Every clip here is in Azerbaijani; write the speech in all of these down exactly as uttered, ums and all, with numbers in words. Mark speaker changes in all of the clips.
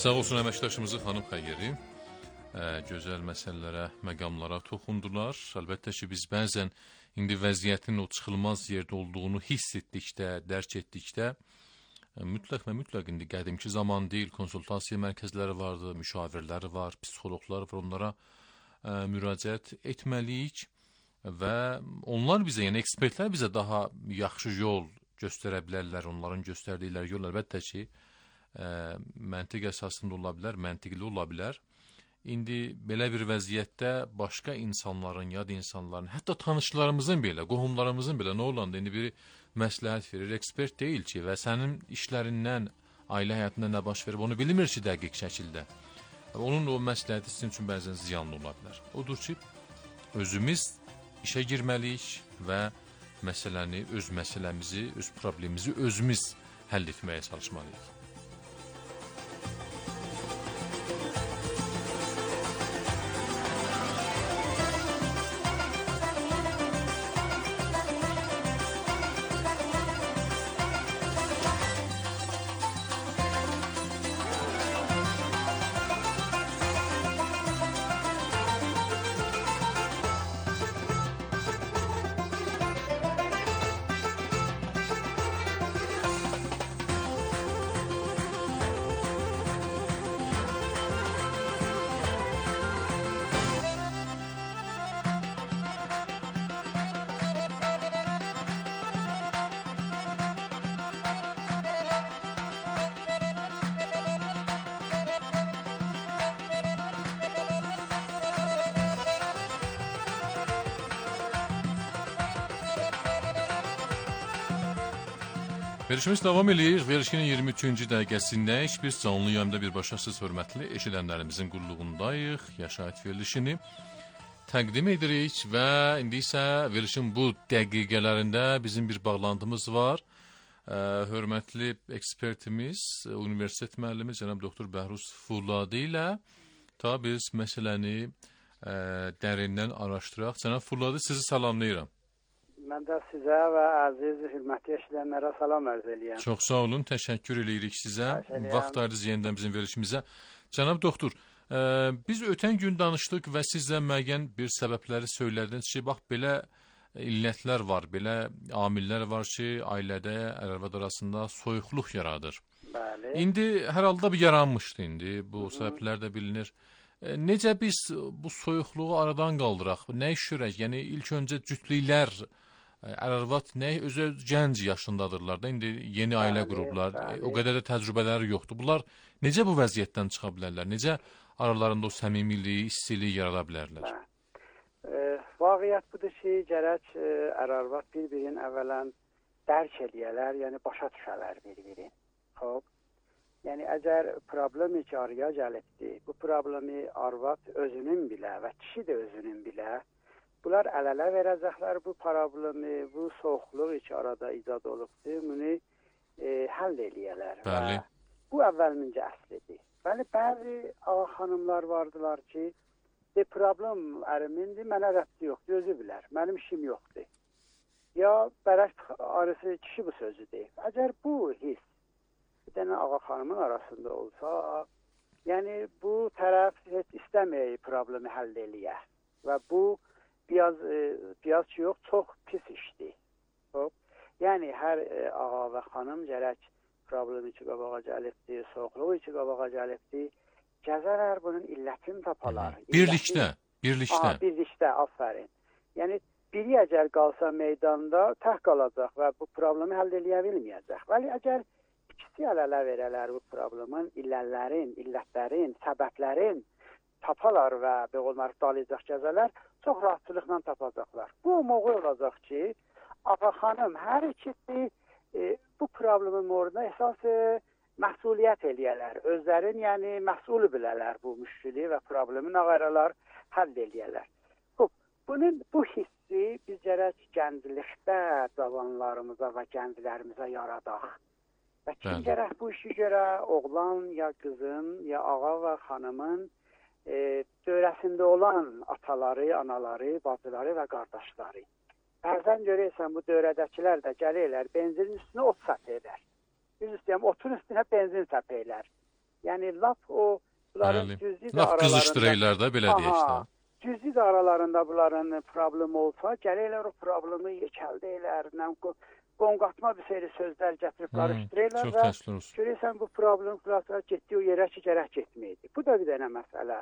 Speaker 1: Sağ olsun əməkdaşımızı xanım Xəyyeri. Gözəl məsələlərə, məqamlara toxundular. Əlbəttə ki, biz bəzən indi vəziyyətin o çıxılmaz yerdə olduğunu hiss etdikdə, dərk etdikdə, mütləq və mütləq indi qədimki zaman deyil, konsultasiya mərkəzləri vardı, müşavirləri var, psixologlar var, onlara ə, müraciət etməliyik və onlar bizə, yəni ekspertlər bizə daha yaxşı yol göstərə bilərlər, onların göstərdikləri yol əlbəttə ki, ə, məntiq əsasında ola bilər, məntiqli ola bilər. İndi belə bir vəziyyətdə başqa insanların, yad insanların, hətta tanışlarımızın belə, qohumlarımızın belə nə olanda indi biri məsləhət verir, ekspert deyil ki və sənin işlərindən, ailə həyatında nə baş verir, onu bilmir ki dəqiq şəkildə. Onun o məsləhəti sizin üçün bəzən ziyanlı ola bilər. Odur ki, özümüz işə girməliyik və məsələni, öz məsələmizi, öz problemimizi özümüz həll etməyə çalışmalıyıq. Verişimiz davam edir. Verişinin iyirmi üçüncü dəqiqəsində heç bir canlı yayımda birbaşa siz hörmətli eşidənlərimizin qulluğundayıq. Yaşayət verilişini təqdim edirik və indi isə verilişin bu dəqiqələrində bizim bir bağlantımız var. Ə, hörmətli ekspertimiz, universitet müəllimi cənab doktor Bəhruz Fuladı ilə ta biz məsələni ə, dərindən araşdıraq. Cənab Fuladı, sizi salamlayıram.
Speaker 2: Mən də sizə və əziz, hörmətli eşidənlərə salam ərz eləyəm.
Speaker 1: Çox sağ olun, təşəkkür edirik sizə. Vaxt ayırdınız yenidən bizim verilişimizə. Cənab doktor, ə, biz ötən gün danışdıq və sizə müəyyən bir səbəbləri söylədiniz ki, bax belə illətlər var, belə amillər var ki, ailədə, ər-arvad arasında soyuqluq yaradır.
Speaker 2: Bəli.
Speaker 1: İndi hər halda bir yaranmışdı indi, bu Hı -hı. səbəblər də bilinir. E, necə biz bu soyuqluğu aradan qaldıraq? Nə iş görək? Yəni ilk öncə cütlüklər, ər-arvad nə özü gənc yaşındadırlar da, indi yeni ailə
Speaker 2: bəli,
Speaker 1: qurublar,
Speaker 2: bəli.
Speaker 1: o qədər də təcrübələri yoxdur. Bunlar necə bu vəziyyətdən çıxa bilərlər? Necə aralarında o səmimiliyi, istiliyi yarada bilərlər?
Speaker 2: E, vaqiət budur ki, gərək e, ər-arvad bir-birin əvvələn dərk eləyələr, yəni başa düşələr bir-birin. Xoş. Yəni əgər problemi ki, araya gəlibdir, bu problemi arvad özünün bilə və kişi də özünün bilə, bunlar əl-ələ verəcəklər bu problemi, bu soğuqluq ki, arada icad olubdur, bunu e, həll eləyələr.
Speaker 1: Bəli.
Speaker 2: Və bu əvvəlmincə əslidir. Bəli, bəzi ağa xanımlar vardılar ki, de problem ərimindir, mənə rəbti yoxdur, özü bilər, mənim işim yoxdur. Ya bərək arası kişi bu sözü deyib. Əgər bu his bir dənə ağa xanımın arasında olsa, yəni bu tərəf heç istəməyək problemi həll eləyə və bu biraz, e, biraz ki yox, çox pis işdir. Hop. Yəni hər e, ağa və xanım gərək problemi ki qabağa gəlibdir, soğuqluğu ki qabağa gəlibdir, gəzərər bunun illətini tapalar.
Speaker 1: Birlikdə, birlikdə.
Speaker 2: Aha, birlikdə, aferin. Yəni biri əgər qalsa meydanda tək qalacaq və bu problemi həll eləyə bilməyəcək. Vəli əgər ikisi əl-ələ verələr bu problemin illəllərin, illətlərin, səbəblərin tapalar və beğollar dalayacaq gəzələr, çox rahatçılıqla tapacaqlar. Bu moğul olacaq ki, ağa xanım hər ikisi e, bu problemin moruna əsas e, məsuliyyət eləyələr. Özlərin, yəni məsul bilələr bu müşkili və problemin ağaralar həll eləyələr. Bunun, bu hissi biz gərək gənclikdə cavanlarımıza və gənclərimizə yaradaq. Və kim gərək bu işi görə oğlan ya qızın ya ağa və xanımın e, dövrəsində olan ataları, anaları, bacıları və qardaşları. Bəzən görürsən bu dövrədəkilər də gəlirlər, benzinin üstünə ot səpəylər. Biz istəyəm, otun üstünə benzin səpəylər. Yəni lap o bunların
Speaker 1: Bəli.
Speaker 2: cüzi də
Speaker 1: Laf
Speaker 2: aralarında
Speaker 1: qızışdırırlar da belə deyək də.
Speaker 2: Aha, cüzi də aralarında bunların problemi olsa, gəlirlər o problemi yekəldəylər, nə qonqatma bir seri sözlər gətirib
Speaker 1: Hmm,
Speaker 2: qarışdırırlar
Speaker 1: çox
Speaker 2: və
Speaker 1: təəssüf olsun.
Speaker 2: görürsən bu problem xülasələ getdiyi o yerə ki, gərək getməydi. Bu da bir dənə məsələ.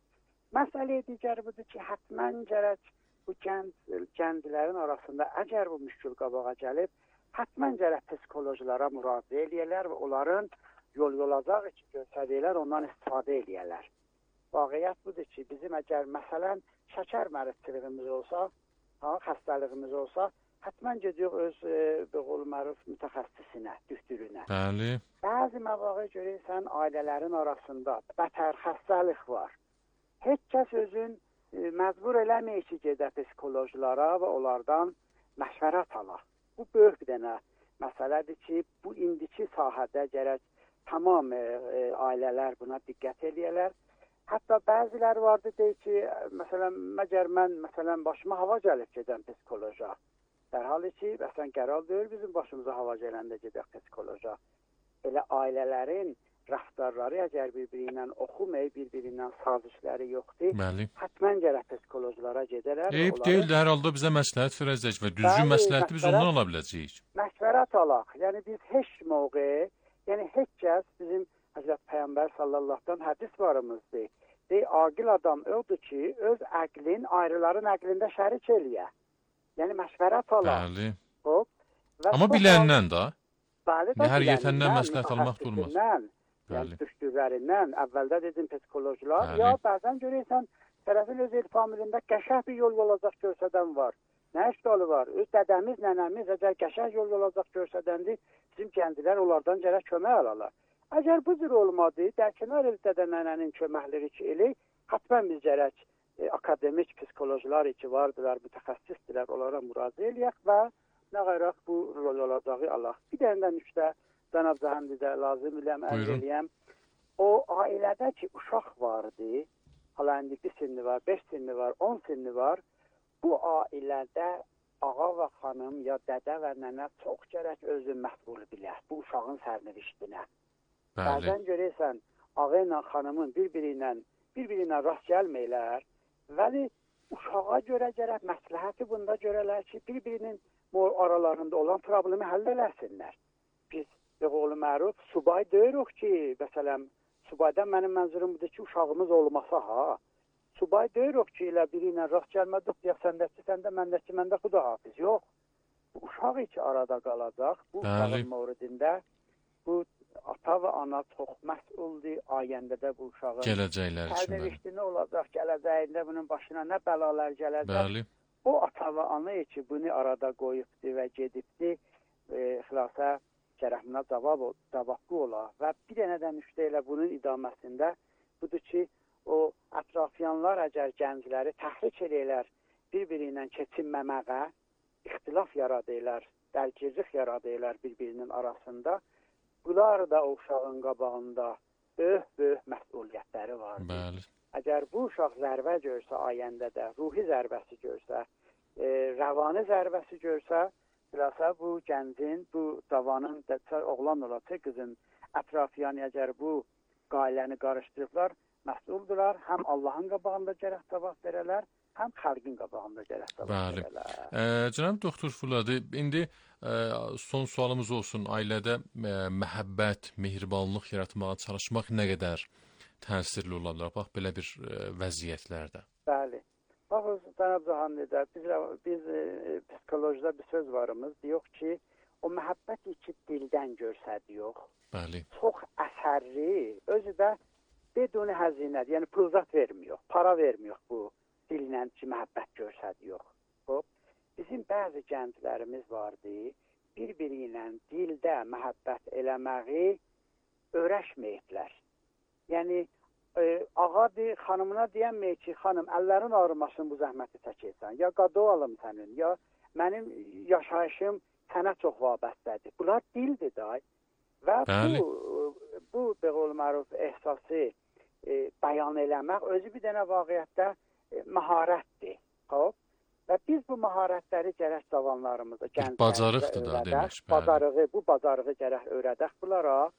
Speaker 2: Məsələ digər budur ki, həttəmən gərək bu gənc, gənclərin arasında əgər bu müşkül qabağa gəlib, həttəmən gərək psixologlara müraciə eləyərlər və onların yol yolacaq ki, göstərdiklər ondan istifadə eləyərlər. Vaqiət budur ki, bizim əgər məsələn şəkər məruzçılığımız olsa, ha, xəstəliyimiz olsa, həttəmən gedirik öz e, bəqol məruf mütəxəssisinə, düktürünə.
Speaker 1: Bəli.
Speaker 2: Bəzi məvaqe görürsən ailələrin arasında bətər xəstəlik var. Heç kəs özün e, məcbur eləməyir ki, gedə psixologlara və onlardan məşvərət ala. Bu böyük bir dənə məsələdir ki, bu indiki sahədə gərək tamam e, e, ailələr buna diqqət eləyərlər. Hətta bəziləri vardı deyir ki, məsələn, məgər mən məsələn başıma hava gəlib gedən psixoloja. Dərhal ki, məsələn, qərar deyil bizim başımıza hava gələndə gedək psixoloja. Elə ailələrin rəftarları əgər bir-biri ilə oxumayıb, bir-biri ilə sazişləri yoxdur,
Speaker 1: Bəli.
Speaker 2: həttəmən gərək psixologlara gedərlər.
Speaker 1: Eyib deyil, hər halda bizə məsləhət verəcək və düzgün
Speaker 2: Bəli,
Speaker 1: məsləhəti biz
Speaker 2: məsləhət-
Speaker 1: ondan ala biləcəyik.
Speaker 2: Məşvərət alaq. Yəni biz heç mövqe, yəni heç kəs bizim Həzrət Peyğəmbər sallallahu hədis varımızdır. Dey, aqil adam odur ki, öz əqlin ayrıların əqlində şərik eləyə. Yəni məşvərət alaq.
Speaker 1: Bəli.
Speaker 2: Hop. Və
Speaker 1: Amma
Speaker 2: çox
Speaker 1: biləndən də.
Speaker 2: Bəli,
Speaker 1: Yəni hər
Speaker 2: bilənindən,
Speaker 1: yetəndən məsləhət almaq da olmaz.
Speaker 2: mütəxəssisindən,
Speaker 1: Bəli.
Speaker 2: Yəni düşdürlərindən, əvvəldə dedim psixologlar,
Speaker 1: Bəli.
Speaker 2: ya bəzən görürsən, tərəfin öz el familində qəşəng bir yol olacaq görsədən var. Nə işdalı var? Öz dədəmiz, nənəmiz əgər qəşəng yol olacaq görsədəndi, bizim gənclər onlardan gərək kömək alalar. Əgər bu cür olmadı, dərkənar el dədə nənənin köməkləri ki, elə, həttəmən biz gərək e, akademik psixologlar ki vardılar, mütəxəssisdirlər, onlara müraciə eləyək və nə qayraq bu rol olacağı Allah. Bir dənə nüktə cənab Cəhandidə lazım iləm, əmr eləyəm. O ailədə ki, uşaq vardı, hala indi bir sinni var, beş sinni var, on sinni var, bu ailədə ağa və xanım ya dədə və nənə çox gərək özü məsul bilər bu uşağın sərnişdinə.
Speaker 1: Bəli.
Speaker 2: Bəzən görürsən, ağa ilə xanımın bir-biri ilə bir-biri ilə rast gəlməklər, vəli uşağa görə gərək məsləhəti bunda görələr ki, bir-birinin aralarında olan problemi həll eləsinlər. Biz, oğlu məruf, subay deyirik ki, məsələn, subaydan mənim mənzurum budur ki, uşağımız olmasa ha, subay deyirik ki, elə biri ilə rast gəlmədik, deyək, səndəki, səndə, məndəki, məndə xuda hafiz. Yox, bu uşaq ki, arada qalacaq, bu
Speaker 1: Bəli.
Speaker 2: uşağın mövridində, bu ata və ana çox məsuldur, ayəndə də bu uşağın
Speaker 1: Gələcəklər üçün. bəli.
Speaker 2: sərnişdini olacaq, gələcəyində bunun başına nə bəlalar gələcək.
Speaker 1: Bəli.
Speaker 2: O ata və ana ki, bunu arada qoyubdur və gedibdir, e, xilasa gərəxminə cavab, cavablı ola. Və bir dənə də nüqtə ilə bunun idaməsində budur ki, o ətrafiyanlar əgər gəncləri təhrik eləyirlər, bir-biri ilə keçinməməyə, ixtilaf yaradırlar, dərgirlik yaradırlar bir-birinin arasında, bunlar da o uşağın qabağında böyük-böyük məsuliyyətləri vardır.
Speaker 1: Bəli.
Speaker 2: Əgər bu uşaq zərbə görsə ayəndə də, ruhi zərbəsi görsə, e, rəvani zərbəsi görsə, bilhassa bu gəncin, bu cavanın, oğlan olacaq qızın ətrafiyanı əgər bu qailəni qarışdırıblar, məsuldurlar, həm Allahın qabağında gərək cavab verələr, həm xalqın qabağında gərək cavab
Speaker 1: Bəli.
Speaker 2: verələr.
Speaker 1: E, Cənab Doktor Fuladı, indi e, son sualımız olsun. Ailədə e, məhəbbət, mehribanlıq yaratmağa çalışmaq nə qədər təsirli ola bilər? Bax, belə bir e, vəziyyətlərdə.
Speaker 2: Bəli. Baxın, cənab Cəhandidə, biz, biz e, psikolojide bir söz varımız, diyor ki, o məhəbbət ki dildən görsədiyor.
Speaker 1: Bəli.
Speaker 2: Çox əsərli, özü də beduni həzinət, yəni pulzat vermiyor, para vermiyor bu dillə ki, məhəbbət görsədiyor. Hop. Bizim bəzi gənclərimiz vardı, bir-biri ilə dildə məhəbbət eləməyi öyrəşməyiblər. Yəni, e, ağadır, xanımına deyənməyir ki, xanım, əllərin ağrımasın bu zəhməti çəkirsən, ya qado alım sənin, ya mənim yaşayışım sənə çox vabəstədir. Bunlar dildir da. Və
Speaker 1: Bəli.
Speaker 2: bu, bu bəqol məruf ehsası e, bəyan eləmək özü bir dənə vaqiyyətdə e, məharətdir. Hop. Və biz bu məharətləri gərək cavanlarımıza, gənclərimizə
Speaker 1: bacarıqdır da demək.
Speaker 2: Bacarığı, bu bacarığı gərək öyrədək bunlara.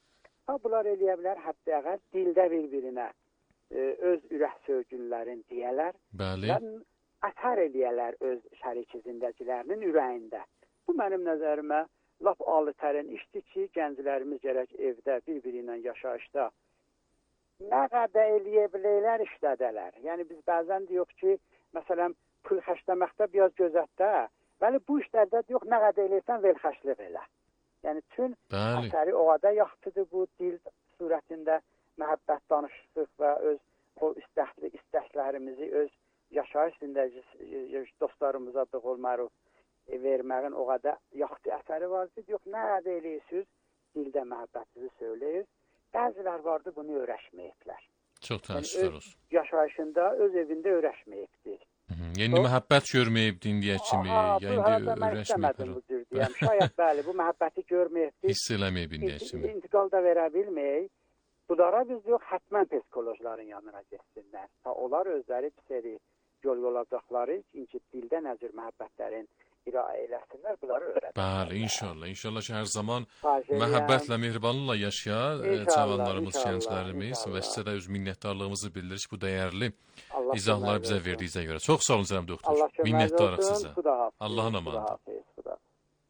Speaker 2: Ha, bunlar eləyə bilər, hətta əgər dildə bir-birinə e, öz ürək sözcüklərini deyələr
Speaker 1: Bəli.
Speaker 2: və əsər eləyələr öz şəriki zindəcilərinin ürəyində. Bu mənim nəzərimə lap alı-tərin işdir ki, gənclərimiz gərək evdə bir-biri ilə yaşayışda nə qədər eləyə bilirlər işlədələr. Yəni biz bəzən deyirik ki, məsələn, pul xərcləməkdə biraz gözətdə, bəli bu işlərdə deyirik, nə qədər eləyirsən vel xərclıq elə. Yəni tüm
Speaker 1: Bəli.
Speaker 2: əsəri o qədər yaxşıdır bu dil surətində məhəbbət danışıq və öz o istəkli istəklərimizi öz yaşayış zindəci dostlarımıza doğul məruf verməyin o qədər yaxşı əsəri var ki, yox, nə qədər eləyirsiniz, dildə məhəbbətinizi söyləyir. Bəzilər vardı, bunu öyrəşməyiblər.
Speaker 1: Çox
Speaker 2: Yəni,
Speaker 1: təəssüflər
Speaker 2: öz
Speaker 1: olsun.
Speaker 2: yaşayışında, öz evində öyrəşməyibdir.
Speaker 1: Yəni
Speaker 2: O-
Speaker 1: məhəbbət görməyibdi indiyə kimi,
Speaker 2: Aha,
Speaker 1: ya
Speaker 2: bu
Speaker 1: indi
Speaker 2: arada mən istəmədim bu
Speaker 1: öyrəşməyib.
Speaker 2: cür deyəm. Şayət bəli, bu məhəbbəti görməyibdir.
Speaker 1: Hiss eləməyib indiyə kimi.
Speaker 2: İntiqal da verə bilməyik. Bunlara biz yox, hətmən psikologların yanına getsinlər. Ta onlar özləri bir seri yol yolacaqları ki, dildə nə cür məhəbbətlərin iraə eləsinlər, bunları öyrədsinlər.
Speaker 1: Bəli, inşallah. İnşallah ki, hər zaman
Speaker 2: Xahiş edirəm.
Speaker 1: məhəbbətlə, mehribanlıqla yaşaya e,
Speaker 2: İnşallah,
Speaker 1: cavanlarımız,
Speaker 2: inşallah,
Speaker 1: gənclərimiz və
Speaker 2: inşallah.
Speaker 1: sizə də öz minnətdarlığımızı bildiririk bu dəyərli
Speaker 2: Allah
Speaker 1: izahları
Speaker 2: kömək
Speaker 1: bizə
Speaker 2: olsun.
Speaker 1: verdiyinizə görə. Çox sağ olun cənab doktor.
Speaker 2: Allah kömək
Speaker 1: Minnətdarıq
Speaker 2: olsun.
Speaker 1: sizə.
Speaker 2: Xudahafiz,
Speaker 1: Allahın amanı.
Speaker 2: xudahafiz, xudahafiz.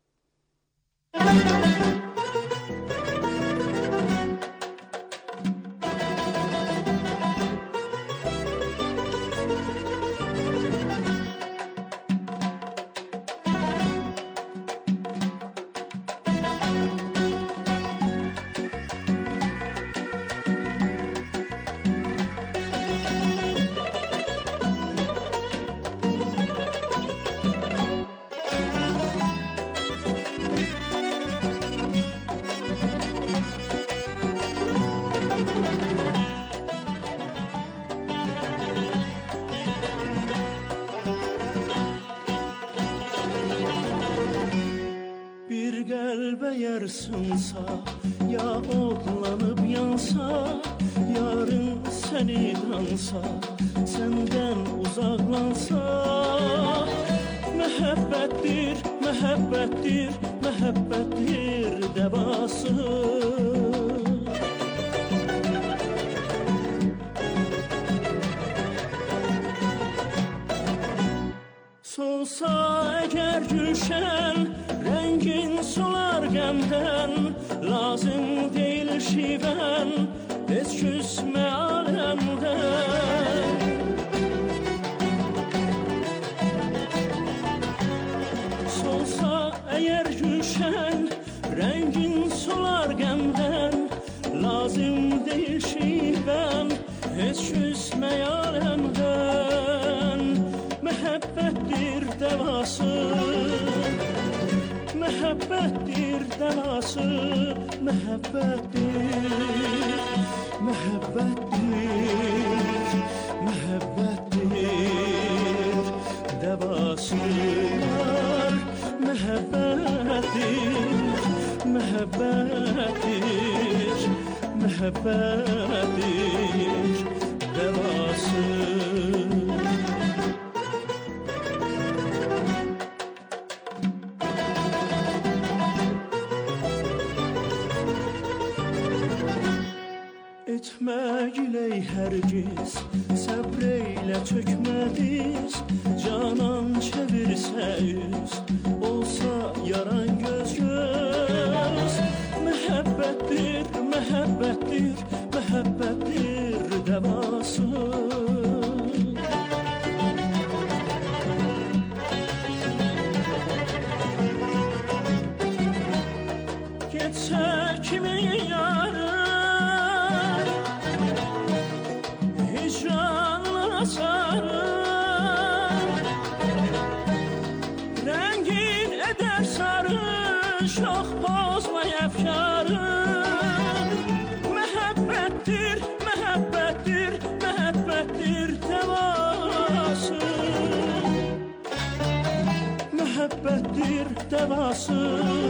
Speaker 3: Bir qəlbə yer sınsa, ya odlanıb yansa, yarın səni dansa, səndən uzaqlansa, məhəbbətdir, məhəbbətdir, məhəbbətdir dəvası. Solsa əgər gülşən, rəngin solar qəmdən, lazım deyil şivən, heç küsmə aləmdən. Solsa əgər gülşən, rəngin solar qəmdən, lazım deyil şivən, heç küsmə aləmdən. Məhəbbətdir dəvası, məhəbbətdir dəvası, məhəbbətdir, məhəbbətdir, məhəbbətdir dəvası var. Məhəbbətdir, məhəbbətdir, məhəbbətdir dəvası. Etmə giley hər giz, səbr eylə çökmədiz, canan çevirsə üz, olsa yaran göz göz. Məhəbbətdir, məhəbbətdir, məhəbbətdir dəvası. Getsə kimin yarı, hicranla sarı, rəngin edər sarı, şox pozma əfkarı. Məhəbbətdir, məhəbbətdir, məhəbbətdir dəvası. Məhəbbətdir dəvası,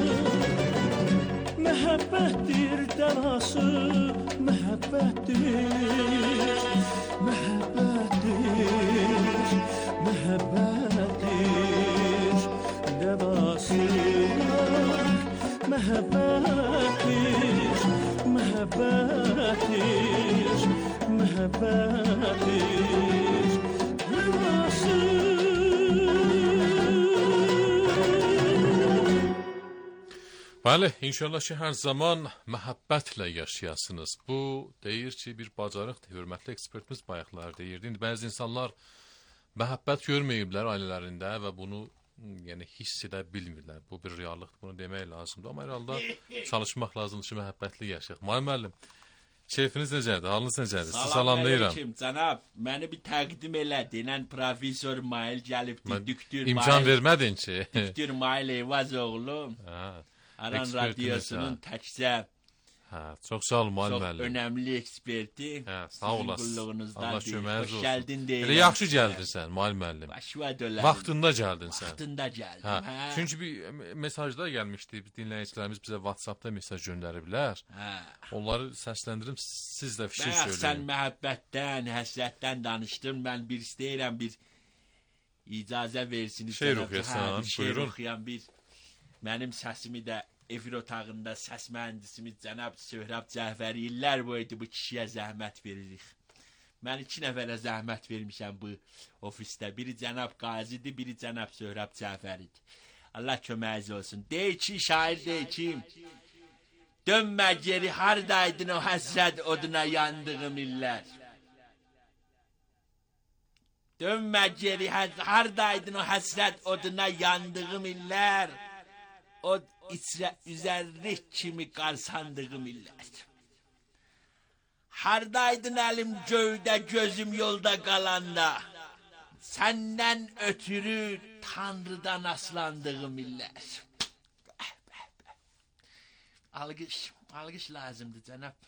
Speaker 3: məhəbbətdir dəvası, məhəbbətdir, məhəbbətdir, məhəbbətdir dəvası. Məhəbbətdir, məhəbbətdir, devası.
Speaker 1: Bəli, inşallah ki, hər zaman məhəbbətlə yaşayasınız. Bu, deyir ki, bir bacarıqdır. Hörmətli ekspertimiz bayaqlar deyirdi. İndi bəzi insanlar məhəbbət görməyiblər ailələrində və bunu yəni, hiss edə bilmirlər. Bu bir reallıqdır, bunu demək lazımdır. Amma hər halda çalışmaq lazımdır ki, məhəbbətli yaşayaq. Mahir müəllim, keyfiniz necədir, halınız necədir? Sizi salamlayıram.
Speaker 4: Salam cənab, məni bir təqdim elə. Denən profesör Mail gəlibdir, düktür Mail.
Speaker 1: İmkan vermədin ki.
Speaker 4: Düktür Mail Eyvazoğlu.
Speaker 1: Hə.
Speaker 4: Aran Radyosu'nun təkcə
Speaker 1: hə, çox sağ olun Mahir
Speaker 4: çox
Speaker 1: müəllim.
Speaker 4: önəmli eksperti.
Speaker 1: Hə, sağ olasın. Allah köməyiniz
Speaker 4: Hoş
Speaker 1: olsun.
Speaker 4: gəldin deyirəm.
Speaker 1: Elə yaxşı gəldin sən Mahir müəllim.
Speaker 4: Başva dölər.
Speaker 1: Vaxtında gəldin sən.
Speaker 4: Vaxtında gəldim.
Speaker 1: Hə.
Speaker 4: Hə.
Speaker 1: Çünki bir mesajlar gəlmişdi. Biz dinləyicilərimiz bizə WhatsApp-da mesaj göndəriblər.
Speaker 4: Hə.
Speaker 1: Onları səsləndirim, siz də fikir
Speaker 4: Bax, sən
Speaker 1: söyləyin.
Speaker 4: məhəbbətdən, həsrətdən danışdın. Mən bir istəyirəm bir icazə versiniz.
Speaker 1: Şeir
Speaker 4: cənab.
Speaker 1: oxuyasan,
Speaker 4: Hə, bir şeir
Speaker 1: buyurun.
Speaker 4: oxuyan bir mənim səsimi də efir otağında səs mühəndisimiz cənab Söhrab Cəfəri illər boydu bu kişiyə zəhmət veririk. Mən iki nəfərə zəhmət vermişəm bu ofisdə. Biri cənab Qazidir, biri cənab Söhrab Cəfəridir. Allah köməyiniz olsun. Dey ki, şair dey ki, dönmə geri hardaydın o həsrət oduna yandığım illər. Dönmə geri hardaydın o həsrət oduna yandığım illər. O içrə üzərlik kimi qarsandığım illər. Hardaydın əlim göydə, gözüm yolda qalanda. Səndən ötürü Tanrıdan aslandığım illər. Alqış, alqış lazımdır cənab.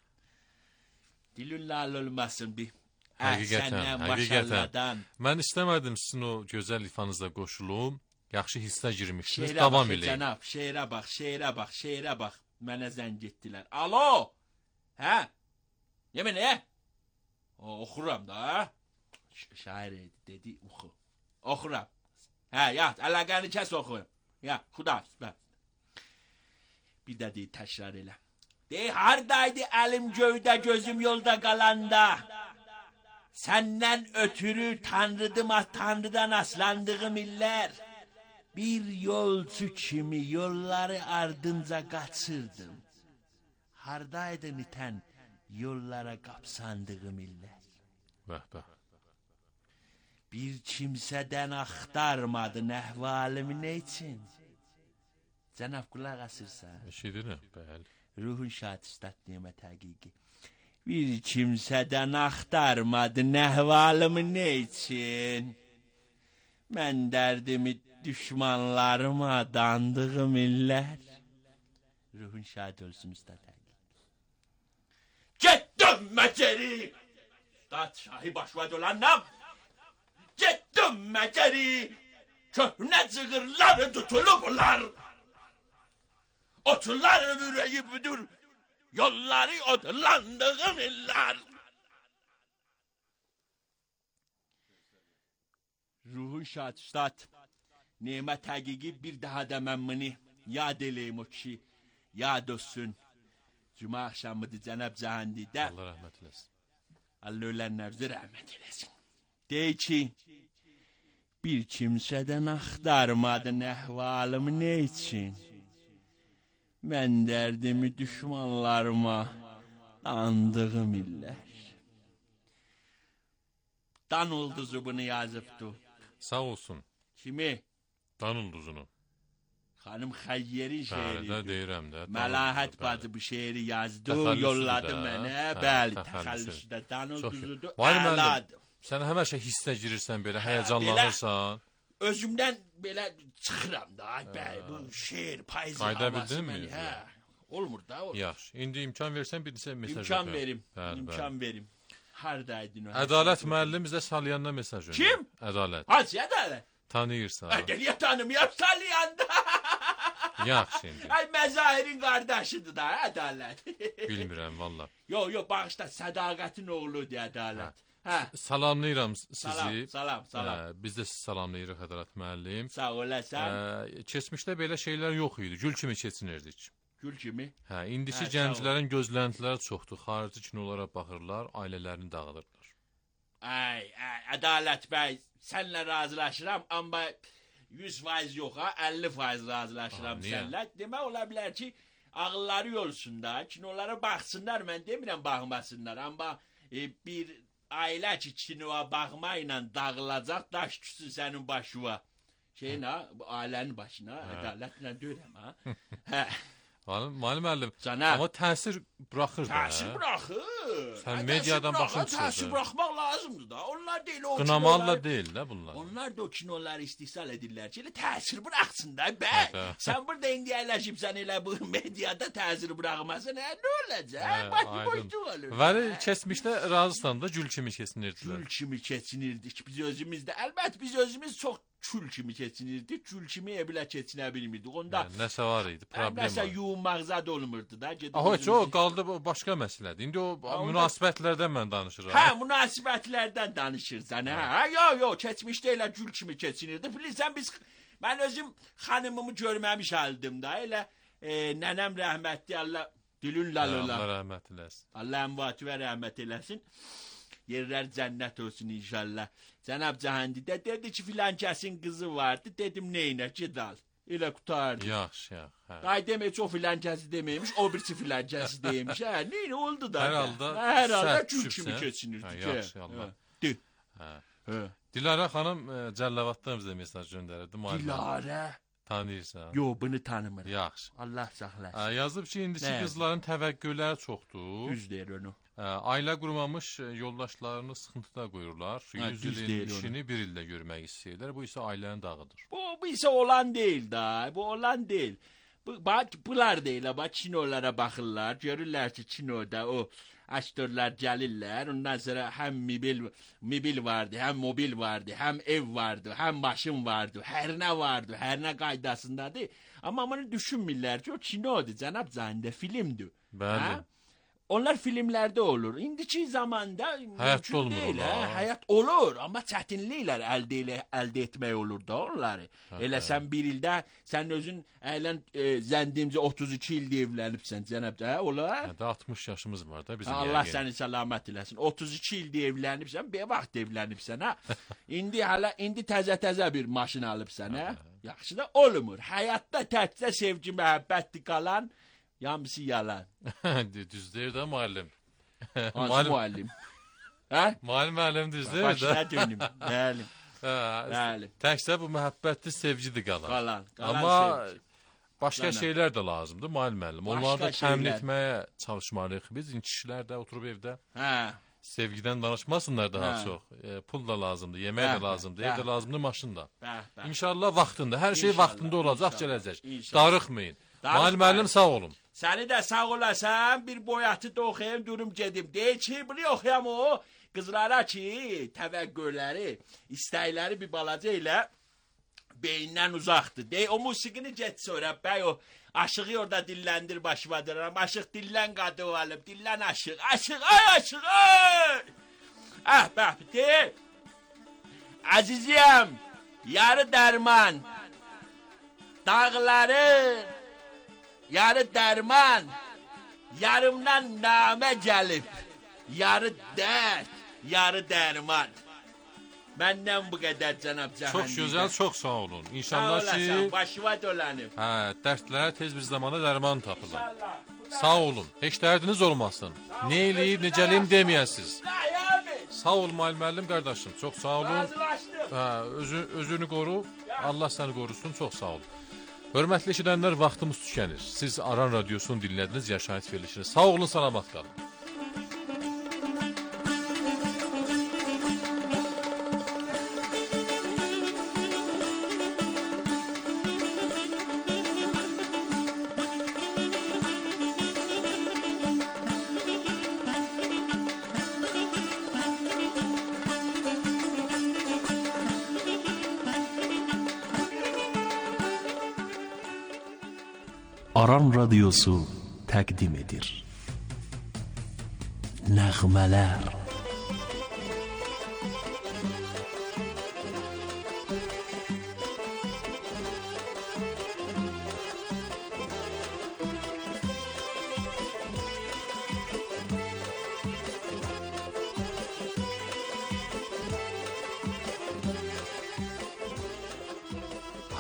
Speaker 4: Dilin lal olmasın bir.
Speaker 1: Həqiqətən, həqiqətən. Mən istəmədim sizin o gözəl ifanızla qoşulum. Yaxşı hissə girmişsiniz,
Speaker 4: Şeirə
Speaker 1: davam
Speaker 4: bax,
Speaker 1: eləyin.
Speaker 4: cənab, şeirə bax, şeirə bax, şeirə bax. Mənə zəng etdilər. Alo! Hə? Yemin nə? Oxuram da, hə? Şair dedi, oxu. Oxuram. Hə, yat, əlaqəni kəs oxu. Ya, xuda, bə. Bir də deyil, təkrar elə. Dey, hardaydı əlim göydə, gözüm yolda qalanda. Səndən ötürü tanrıdım, tanrıdan aslandığım illər. Bir yolcu kimi yolları ardınca qaçırdım. Hardaydın itən yollara qapsandığım illər.
Speaker 1: Bəh, bəh.
Speaker 4: Bir kimsədən axtarmadın əhvalimi nə üçün? Cənab qulaq asırsan.
Speaker 1: Eşidirəm, bəli.
Speaker 4: Ruhun şad üstad Nemət Həqiqi. Bir kimsədən axtarmadın əhvalimi nə üçün? Mən dərdimi düşmanlarıma dandığım illər. Ruhun şad olsun üstad Həqiqi. Get dönmə geri! Üstad şahi başva dolanam. Get dönmə geri! Köhnə cığırları tutulublar. Otuların yüreği büdür. Yolları odlandığım iller. Ruhun şad üstad. Nemət Həqiqi bir daha da mən bunu yad eləyim o kişi. Yad olsun. Cuma axşamıdır cənab Cahandidə.
Speaker 1: Allah rəhmət eləsin.
Speaker 4: Allah ölənlərdə rəhmət eləsin. Dey ki, bir kimsədən axtarmadın əhvalımı nə üçün? Mən dərdimi düşmanlarıma andığım illər. Dan ulduzu bunu yazıbdı.
Speaker 1: Sağ olsun.
Speaker 4: Kimi?
Speaker 1: Dan ulduzunu.
Speaker 4: Xanım Xəyyərin
Speaker 1: Bəli, də
Speaker 4: şeiridir.
Speaker 1: deyirəm də.
Speaker 4: Məlahət bacı bu şeiri yazdı,
Speaker 1: Təxəllüsüdür
Speaker 4: yolladı
Speaker 1: də.
Speaker 4: mənə.
Speaker 1: Hə,
Speaker 4: Bəli,
Speaker 1: təxəllüsü.
Speaker 4: təxəllüsü də dan
Speaker 1: Çox
Speaker 4: ulduzudur.
Speaker 1: Mahir müəllim,
Speaker 4: Əladır.
Speaker 1: sən həmişə hissə girirsən belə, həyəcanlanırsan.
Speaker 4: Özümdən belə çıxıram da. Bəli, bu şeir, payızı
Speaker 1: Qayda
Speaker 4: havası
Speaker 1: bildin mi?
Speaker 4: məni, hə. Olmur da, olmur.
Speaker 1: Yaxşı. İndi imkan versən bir neçə mesaj
Speaker 4: İmkan
Speaker 1: oxuyaq.
Speaker 4: verim,
Speaker 1: Bəli,
Speaker 4: imkan
Speaker 1: bəli.
Speaker 4: verim. Hardaydın o?
Speaker 1: Ədalət müəllim bizə Salyandan mesaj göndərdi.
Speaker 4: Kim?
Speaker 1: Ədalət.
Speaker 4: Hacı Ədalət.
Speaker 1: Tanıyırsan.
Speaker 4: Ay, niyə tanımıyam Salyanda?
Speaker 1: Yaxşı indi.
Speaker 4: Ay, Məzahirin qardaşıdır da, Ədalət.
Speaker 1: Bilmirəm valla.
Speaker 4: Yo, yo, bağışda sədaqətin oğludur Ədalət. Hə.
Speaker 1: Salamlayıram sizi.
Speaker 4: Salam, salam, salam.
Speaker 1: Ə, biz də sizi salamlayırıq Ədalət müəllim.
Speaker 4: Sağ olasın.
Speaker 1: Ə, keçmişdə belə şeylər yox idi. Gül kimi keçinirdik.
Speaker 4: Gül kimi.
Speaker 1: Hə, indiki
Speaker 4: Hə, sağ ol.
Speaker 1: gənclərin gözləntiləri çoxdur. Xarici kinolara baxırlar, ailələrini dağıdırlar.
Speaker 4: Ay, ay, Ədalət bəy, sənlə razılaşıram, amma yüz faiz yox ha, əlli faiz razılaşıram
Speaker 1: Aha, niyə?
Speaker 4: sənlə. Demək ola bilər ki, ağılları yorsun da, kinolara baxsınlar, mən demirəm baxmasınlar, amma e, bir ailə ki, kinoya baxmayla dağılacaq, daş düşsün sənin başına. Şeyin ha, ailənin başına, ədalətlə deyirəm ha. Hə.
Speaker 1: Müəllim, müəllim müəllim.
Speaker 4: Cənab.
Speaker 1: Amma təsir buraxır da.
Speaker 4: Təsir buraxır.
Speaker 1: Sən
Speaker 4: Hə,
Speaker 1: mediadan
Speaker 4: təsir
Speaker 1: başın
Speaker 4: buraxır,
Speaker 1: çıxırdı.
Speaker 4: Təsir buraxmaq lazımdır da. Onlar deyil o
Speaker 1: Qınamalla
Speaker 4: kinolar-
Speaker 1: deyil də bunlar.
Speaker 4: Onlar da o kinoları istihsal edirlər ki, elə təsir buraxsın da. Bəy,
Speaker 1: Hə, hə.
Speaker 4: sən burada indi əyləşibsən elə bu mediada təsir buraxmasın. Hə, nə olacaq?
Speaker 1: Hə,
Speaker 4: Baş
Speaker 1: aydın.
Speaker 4: boşluq olur.
Speaker 1: Vəli keçmişdə Razıstanda gül kimi keçinirdilər.
Speaker 4: Gül kimi keçinirdik biz özümüz də. Əlbət biz özümüz çox kül kimi keçinirdik. Gül kimi ebilə keçinə bilmirdik. Onda
Speaker 1: Hə, nəsə var idi, problem
Speaker 4: nəsə
Speaker 1: var.
Speaker 4: yuyunmaq zad olmurdu da. Gedib
Speaker 1: Aha, heç o
Speaker 4: özümüz-
Speaker 1: qaldı bu başqa məsələdir. İndi o
Speaker 4: onda-
Speaker 1: münasibətlərdən mən danışıram.
Speaker 4: Hə, münasibətlərdən danışırsan. Hə, hə, yo, yo, keçmişdə elə gül kimi keçinirdi. Bilirsən biz mən özüm xanımımı görməmiş haldım da. Elə e, nənəm rəhmətli Allah dilün
Speaker 1: Hə, Allah
Speaker 4: lalala.
Speaker 1: rəhmət eləsin.
Speaker 4: Allah əmvatı rəhmət eləsin. Yerlər cənnət olsun inşallah. Cənab Cahandidə dedi ki, filan kəsin qızı vardı. Dedim neynə ki dal. Elə qutardı.
Speaker 1: Yaxşı, yaxşı. Hə.
Speaker 4: Ay demək o filan kəsi deməymiş, o birisi filan kəsi deymiş. Hə, neynə oldu da?
Speaker 1: Hər halda
Speaker 4: hər halda
Speaker 1: səhv
Speaker 4: gül
Speaker 1: düşübsən.
Speaker 4: kimi keçinirdik.
Speaker 1: Hə, yaxşı, Allah.
Speaker 4: Di.
Speaker 1: Hə.
Speaker 4: Hə.
Speaker 1: Dilara xanım e, Cəlilabaddan bizə mesaj göndərirdi. müəllim.
Speaker 4: Dilarə.
Speaker 1: Tanıyırsan?
Speaker 4: Yo, bunu tanımıram.
Speaker 1: Yaxşı.
Speaker 4: Allah saxlasın.
Speaker 1: Hə, yazıb ki, indiki
Speaker 4: Nə?
Speaker 1: qızların təvəqqüləri çoxdur.
Speaker 4: Düz deyir onu.
Speaker 1: Hə, ailə qurmamış e, yoldaşlarını sıxıntıda qoyurlar.
Speaker 4: Hə,
Speaker 1: yüz
Speaker 4: düz
Speaker 1: ilin
Speaker 4: deyir onu.
Speaker 1: işini bir ildə görmək istəyirlər. Bu isə ailəni dağıdır.
Speaker 4: Bu, bu ise olan değil da. Bu olan değil. Bu, bak, bunlar değil ama Çinolara bakırlar. Görürler ki Çino'da o aktörler gelirler. Ondan sonra hem mobil, mobil vardı, hem mobil vardı, hem ev vardı, hem maşın vardı. Her ne vardı, her ne kaydasındadır. Ama bunu düşünmürler ki o Çino'du. Cenab Zahinde filmdi.
Speaker 1: Bəli.
Speaker 4: Ha? Onlar filmlerde olur. İndiki zamanda mümkün
Speaker 1: olmur
Speaker 4: değil,
Speaker 1: onlar.
Speaker 4: ha. Hayat olur ama çətinliklər əldə elə, əldə etmək olur da onları. Elə sən bir ildə sən özün ələn e, zəndimcə otuz iki ildə evlənibsən cənab da, olar?
Speaker 1: Hə, də altmış yaşımız var da bizim.
Speaker 4: Allah
Speaker 1: yəqin.
Speaker 4: səni səlamət eləsin. otuz iki ildə evlənibsən, bir vaxt evlənibsən ha. İndi hələ indi təzə-təzə bir maşın alıbsan ha. Yaxşı da olmur. Həyatda təkcə sevgi, məhəbbətdir qalan, yamsı yalan.
Speaker 1: Düz deyir də müəllim.
Speaker 4: Hansı
Speaker 1: Müəllim,
Speaker 4: müəllim? Hə?
Speaker 1: müəllim müəllim düz deyir
Speaker 4: Başına
Speaker 1: də.
Speaker 4: dönüm. Bəli,
Speaker 1: Hə,
Speaker 4: bəli.
Speaker 1: Təkcə bu məhəbbətli sevgidir qalan.
Speaker 4: Qalan, qalan
Speaker 1: Amma
Speaker 4: sevgi.
Speaker 1: başqa
Speaker 4: Qalan.
Speaker 1: şeylər də lazımdır müəllim müəllim.
Speaker 4: Başqa
Speaker 1: Onları da təmin
Speaker 4: şeylər.
Speaker 1: etməyə çalışmalıyıq. Biz kişilər də oturub evdə
Speaker 4: Hə.
Speaker 1: sevgidən danışmasınlar daha
Speaker 4: Hə.
Speaker 1: çox. E, pul da lazımdır, yemək
Speaker 4: Hə,
Speaker 1: də lazımdır,
Speaker 4: hə.
Speaker 1: ev də lazımdır, maşın da.
Speaker 4: Bəh, bəh.
Speaker 1: İnşallah vaxtında, hər şey
Speaker 4: İnşallah,
Speaker 1: vaxtında olacaq,
Speaker 4: inşallah,
Speaker 1: gələcək.
Speaker 4: inşallah.
Speaker 1: Darıxmayın.
Speaker 4: Darıxmayın.
Speaker 1: Müəllim müəllim sağ olun.
Speaker 4: Səni də sağ olasan, bir boyatı da oxuyayım, durum gedim. Deyir ki, bunu oxuyam o qızlara ki, təvəqqüləri, istəkləri bir balaca ilə beyindən uzaqdır. Dey, o musiqini get sonra, bəy o aşığı orada dilləndir başıma dönərəm. Aşıq dillən qadı alıb, dillən aşıq, aşıq, ay aşıq, ay! Ah, bəh, dey. Əziziyəm, yarı dərman, dağların, yarı dərman, yarımdan namə gəlib, yarı dərd, yarı dərman. Məndən bu qədər cənab Cahandidə.
Speaker 1: Çox gözəl, çox sağ olun.
Speaker 4: Sağ
Speaker 1: İnşallah
Speaker 4: olasan,
Speaker 1: ki,
Speaker 4: başıma dolanıb.
Speaker 1: hə, dərdlərə tez bir zamanda dərman tapılar.
Speaker 4: İnşallah.
Speaker 1: Sağ olun. Heç dərdiniz olmasın. Nə eləyib, necəliyim deməyəsiniz.
Speaker 4: Dayanır.
Speaker 1: Sağ ol müəllim müəllim qardaşım. Çox sağ olun.
Speaker 4: Razılaşdım.
Speaker 1: Hə, özü, özünü qoru. Allah səni qorusun. Çox sağ ol. Hörmətli eşidənlər, vaxtımız tükənir. Siz Aran Radiosunu dinlədiniz, yaşayış verilişini. Sağ olun, salamat qalın.
Speaker 3: Aran Radyosu təqdim edir. Nəğmələr.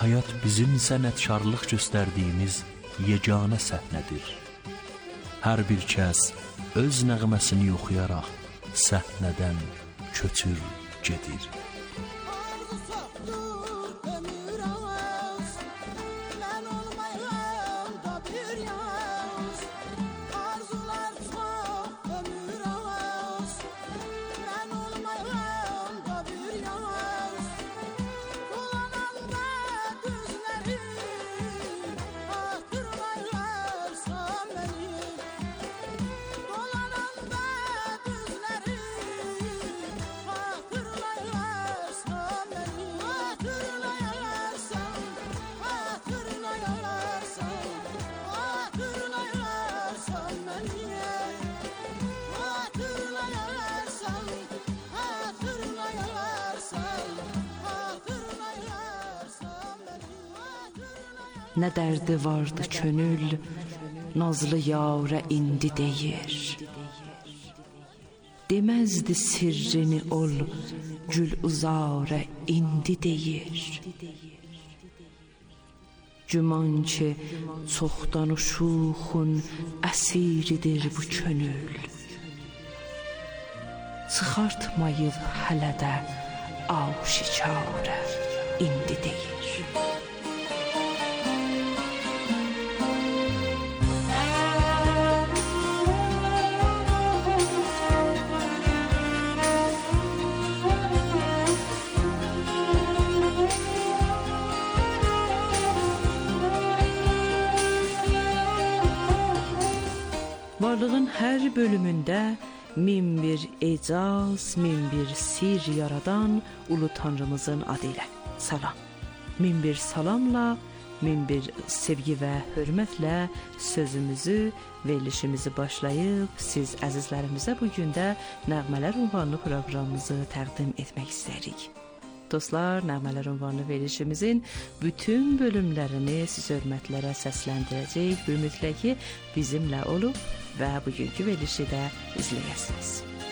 Speaker 3: həyat bizim sənətkarlıq göstərdiyimiz yeganə səhnədir. Hər bir kəs öz nəğməsini oxuyaraq səhnədən köçür gedir.
Speaker 5: Nə dərdi vardı könül, nazlı yarə indi deyir. Deməzdi sirrini ol, gül uzarə indi deyir. Güman ki, çoxdan uşuxun əsiridir bu könül. Çıxartmayıb hələ də aşikarə indi deyir. Varlığın hər bölümündə min bir ecaz, min bir sir yaradan ulu tanrımızın adı ilə salam. Min bir salamla, min bir sevgi və hörmətlə sözümüzü, verilişimizi başlayıb siz əzizlərimizə bugün də Nəğmələr ünvanlı proqramımızı təqdim etmək istəyirik. Dostlar, Nəğmələr ünvanlı verilişimizin bütün bölümlərini siz hörmətlərə səsləndirəcək. Bir mütləq ki, bizimlə olub və bugünkü verilişi də izləyəsiniz.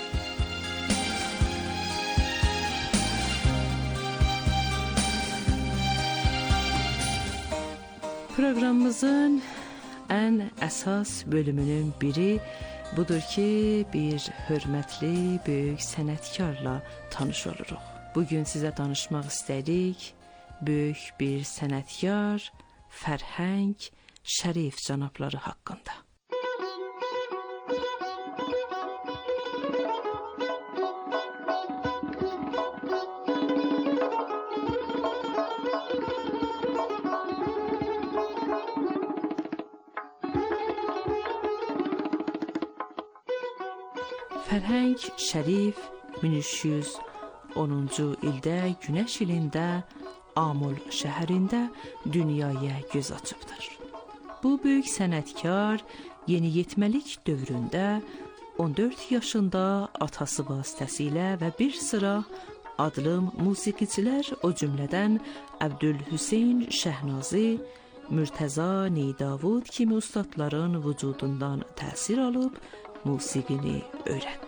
Speaker 5: Proqramımızın ən əsas bölümünün biri budur ki, bir hörmətli, böyük sənətkarla tanış oluruq. Bugün sizə danışmaq istəyirik böyük bir sənətkar Fərhəng Şərif cənabları haqqında. Fərhəng Şərif min üç yüz onuncu ildə Günəş ilində Amul şəhərində dünyaya göz açıbdır. Bu böyük sənətkar yeniyetməlik dövründə on dörd yaşında atası vasitəsilə və bir sıra adlı musiqiçilər, o cümlədən Əbdülhüseyn Şəhnazi, Mürtəza Neydavud kimi ustadların vücudundan təsir alıb musiqini öyrəndi.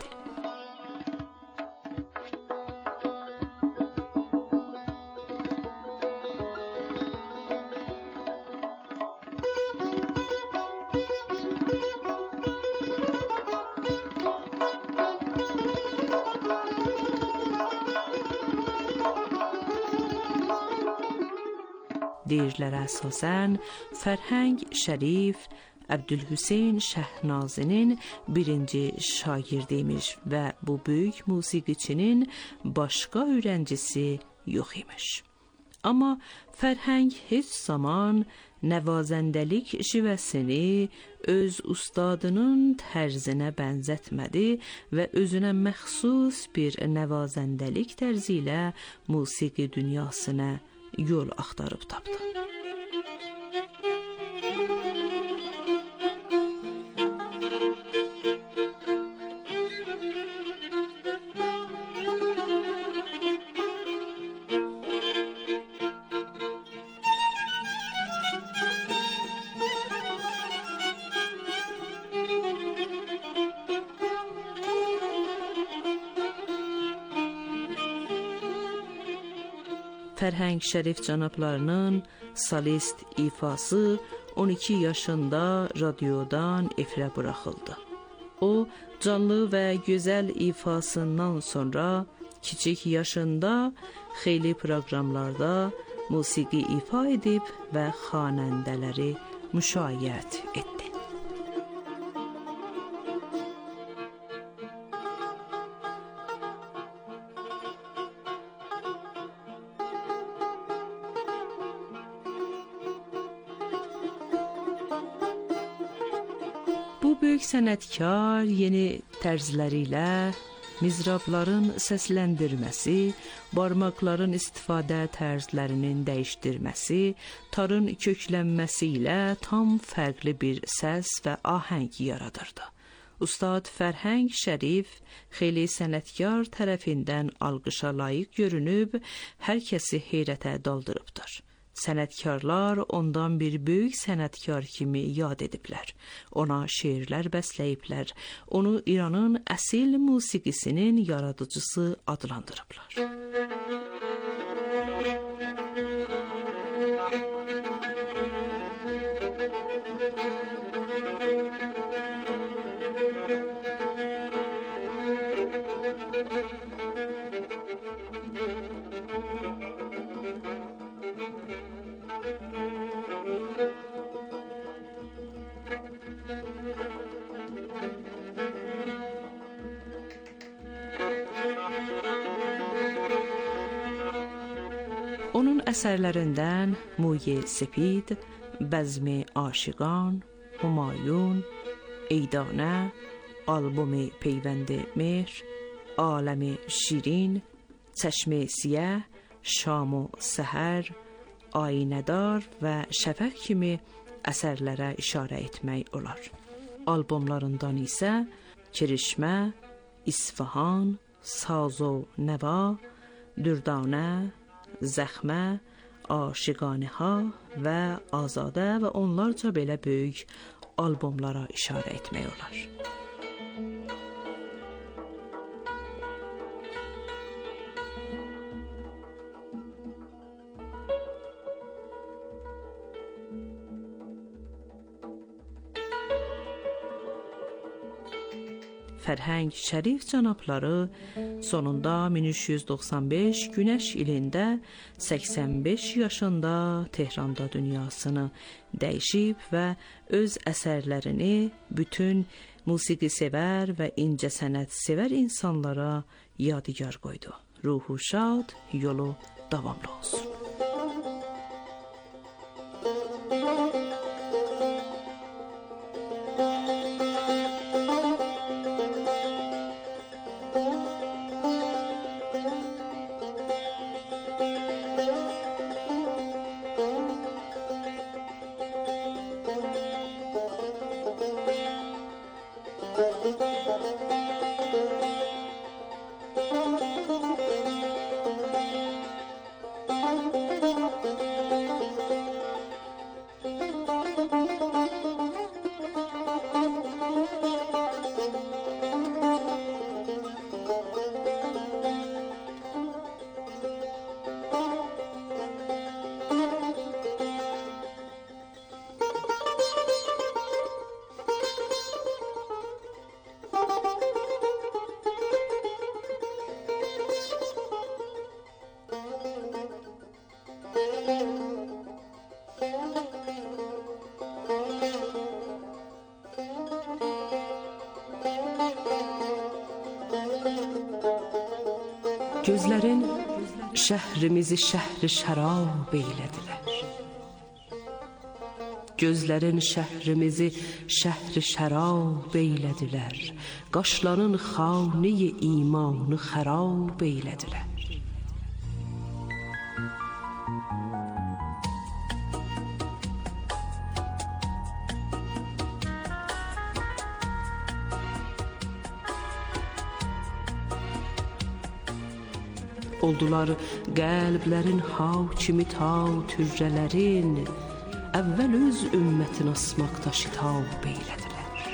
Speaker 5: Deyirlərə əsasən Fərhəng Şərif Əbdülhüseyn Şəhnazinin birinci şagirdiymiş və bu böyük musiqiçinin başqa öyrəncisi yox imiş. Amma Fərhəng heç zaman nəvazəndəlik şivəsini öz ustadının tərzinə bənzətmədi və özünə məxsus bir nəvazəndəlik tərzi ilə musiqi dünyasına yol axtarıb tapdı. Fərhəng Şərif cənablarının solist ifası on iki yaşında radiodan efirə buraxıldı. O, canlı və gözəl ifasından sonra kiçik yaşında xeyli proqramlarda musiqi ifa edib və xanəndələri müşayiət etdi. Bu böyük sənətkar yeni tərzləri ilə mizrabların səsləndirməsi, barmaqların istifadə tərzlərinin dəyişdirməsi, tarın köklənməsi ilə tam fərqli bir səs və ahəng yaradırdı. Ustad Fərhəng Şərif xeyli sənətkar tərəfindən alqışa layiq görünüb, hər kəsi heyrətə daldırıbdır. Sənətkarlar ondan bir böyük sənətkar kimi yad ediblər. Ona şeirlər bəsləyiblər. Onu İranın əsil musiqisinin yaradıcısı adlandırıblar. Onun əsərlərindən Moye Sepid, Bəzmi Aşiqan, Humayun, Eydanə, Albumi Peyvəndi Mehr, Aləmi Şirin, Çəşmi Siyah, Şamu Səhər, Aynədar və Şəfəq kimi əsərlərə işarə etmək olar. Albomlarından isə Kirişmə, İsfahan, Sazo Nəva, Dürdanə, Zəxmə, Aşiqanəha və Azadə və onlarca belə böyük albomlara işarə etmək olar. Fərhəng Şərif cənabları sonunda min üç yüz doxsan beş günəş ilində səksən beş yaşında Tehranda dünyasını dəyişib və öz əsərlərini bütün musiqi sevər və incəsənət sevər insanlara yadigar qoydu. Ruhu şad, yolu davamlı olsun. Gözlərin şəhrimizi şəhri şərab eylədilər. Gözlərin şəhrimizi şəhri şərab eylədilər. Qaşların xanə-i imanı xərab eylədilər. Oldular qəlblərin hakimi ta türrələrin, əvvəl öz ümmətin asmaqda şitab eylədilər.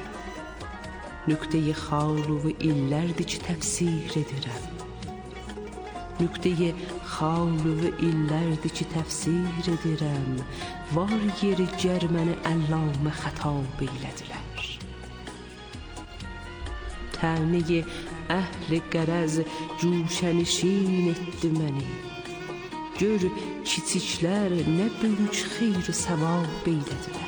Speaker 5: Nüqtəyi xaluvu illərdir ki təfsir edirəm. nüqteyi xalüvü illərdir ki, təfsir edirəm. Var yeri cərməni əllamə xətab eylədilər. Təniyi əhli qərəz cuşənişin etdi məni. Gör kiçiklər nə böyük xeyr-i səvab eylədilər.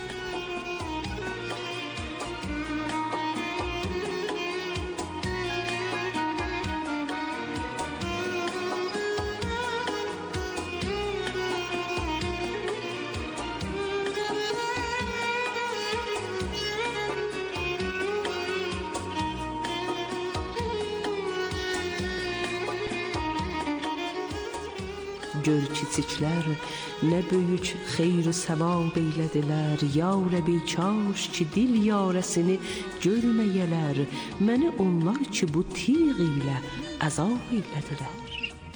Speaker 5: Gör kiçiklər nə böyük xeyr-i səvab eylədilər. Ya Rəbi, kaş ki dil yarəsini görməyələr. Məni onlar ki bu tiğ ilə əzab eylədilər.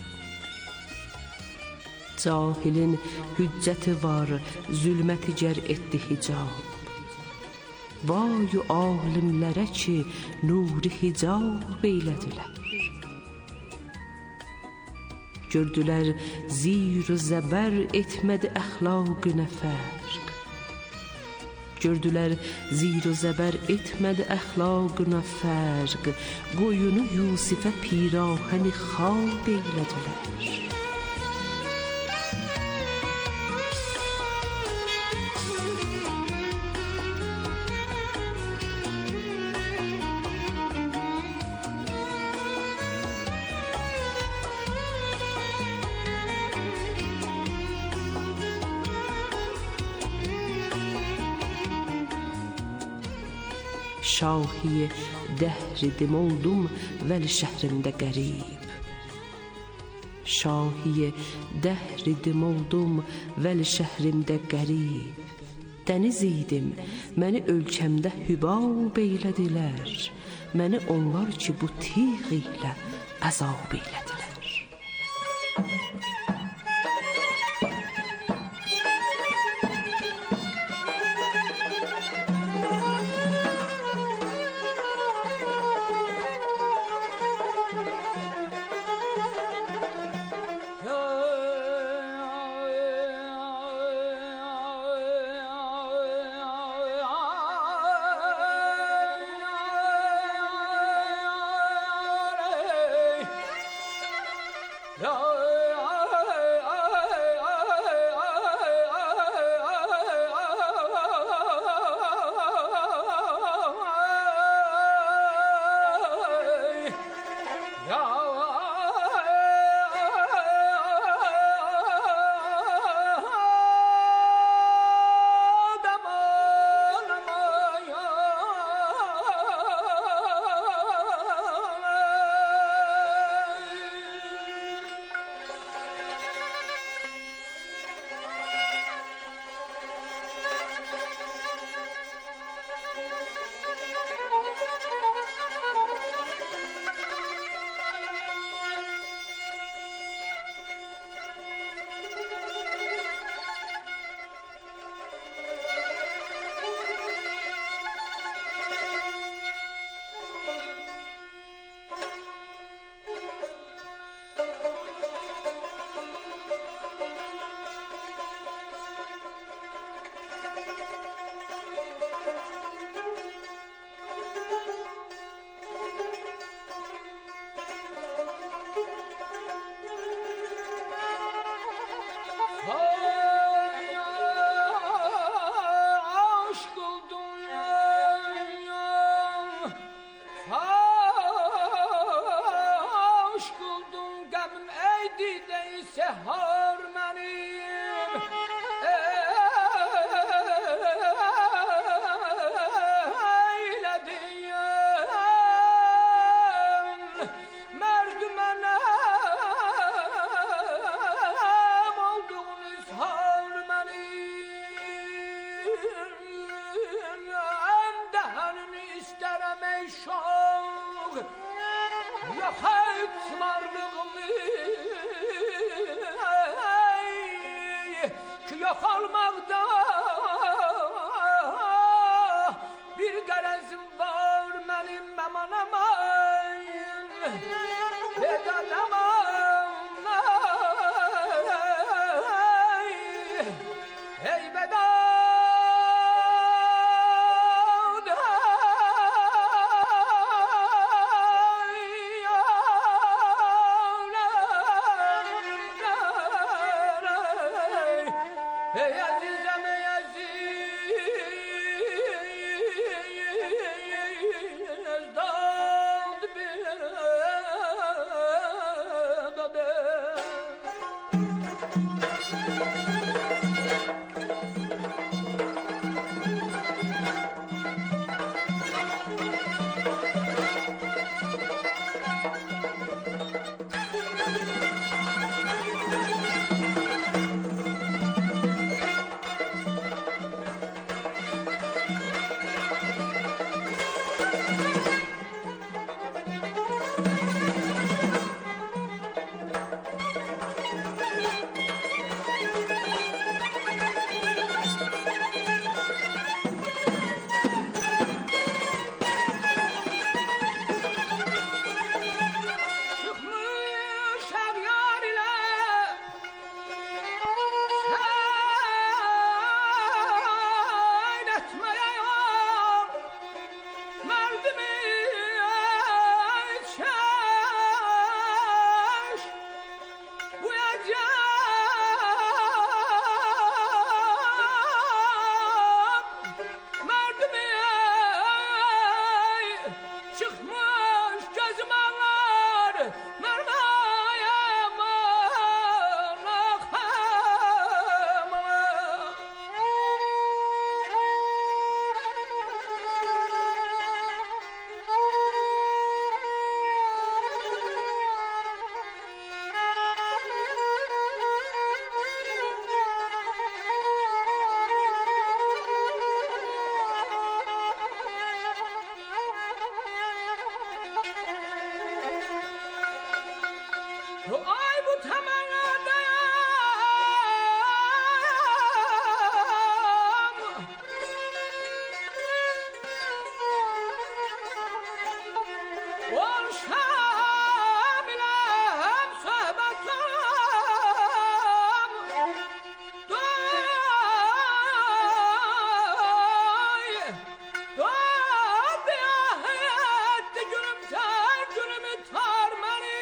Speaker 5: Cahilin hüccəti var, zülməti cər etdi hicab. Vay alimlərə ki nuri hicab eylədilər. Gördülər zir و zəbər etmədi əxlaqına fərq. Gördülər zir و zəbər etmədi əxlaqına fərq. Qoyunu Yusifə pirahəni xalq eylədilər. Şahi dəhridim oldum vəli şəhrimdə qərib. Şahi dəhridim oldum vəli şəhrimdə qərib. Dəniz idim, məni ölkəmdə hübab eylədilər. Məni onlar ki bu tiğ ilə əzab eylədilər.
Speaker 6: ay bu temelde ol şabilem sohbetim doy doy biyahet gülüm tar gülümü tar meni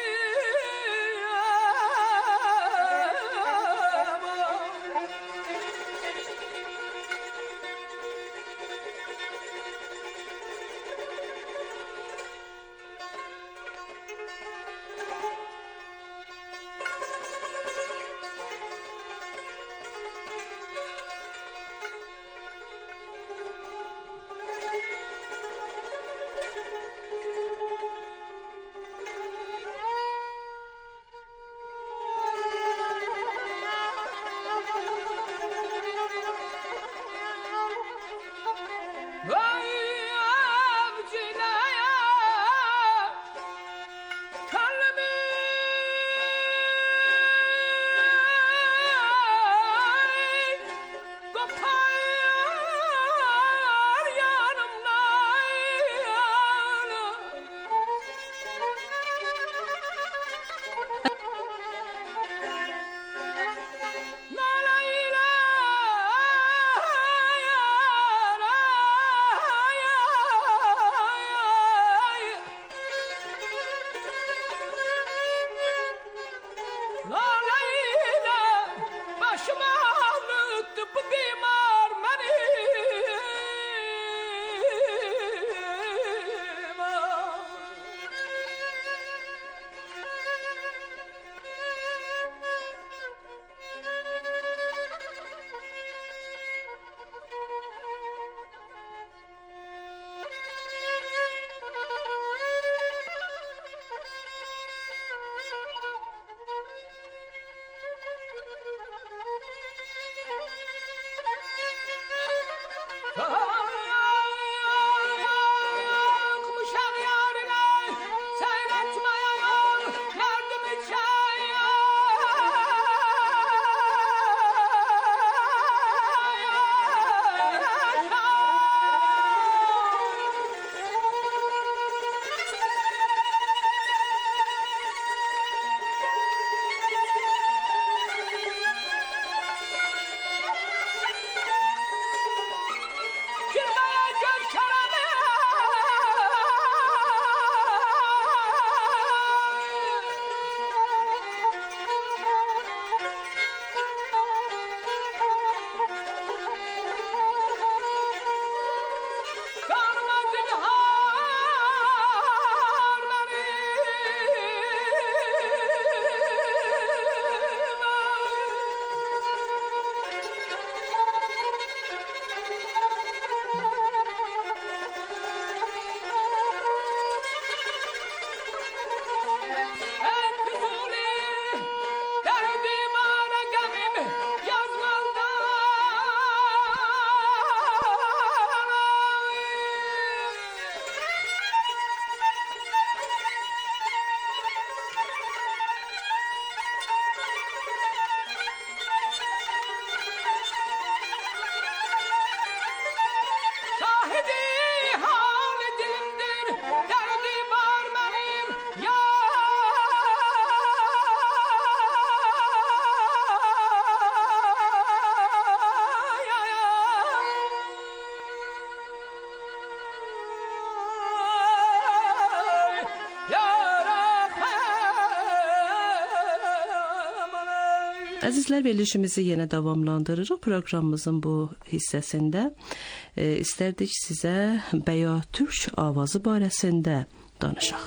Speaker 5: Əzizlər, verilişimizi yenə davamlandırırıq. Proqramımızın bu hissəsində e, istərdik sizə Bəya Türk avazı barəsində danışaq.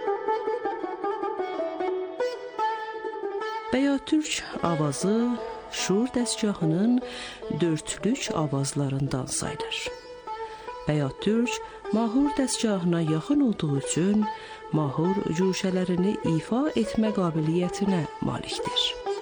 Speaker 5: Bəya Türk avazı şuur dəstgahının dörtlük avazlarından sayılır. Bəyat Türk mahur dəstgahına yaxın olduğu üçün mahur cuşələrini ifa etmə qabiliyyətinə malikdir.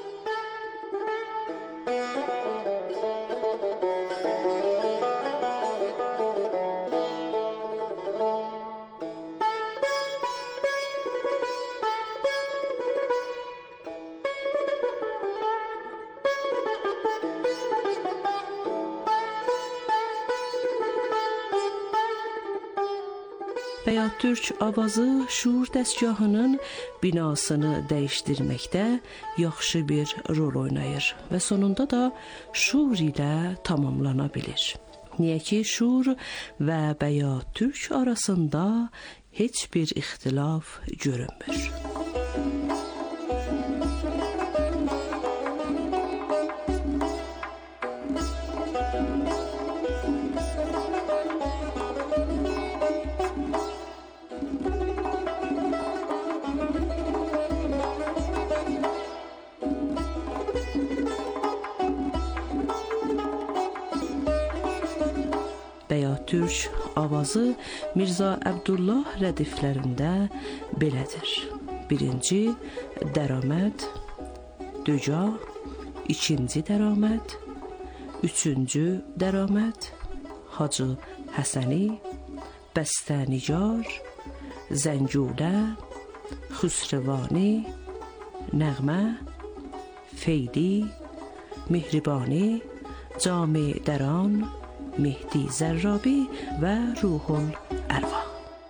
Speaker 5: Bəyat Türk avazı şuur dəstgahının binasını dəyişdirməkdə yaxşı bir rol oynayır və sonunda da şuur ilə tamamlana bilir. Niyə ki, şuur və Bəyat Türk arasında heç bir ixtilaf görünmür. Bəyat Türk avazı Mirza Əbdullah rədiflərində belədir. Birinci dəraməd, döca, ikinci dəraməd, üçüncü dəraməd, Hacı Həsəni, Bəstənicar, Zəngulə, Xüsrəvani, Nəğmə, Feydi, Mihribani, Cami Dəran, Mehdi Zərrabi və Ruhul Ərvah.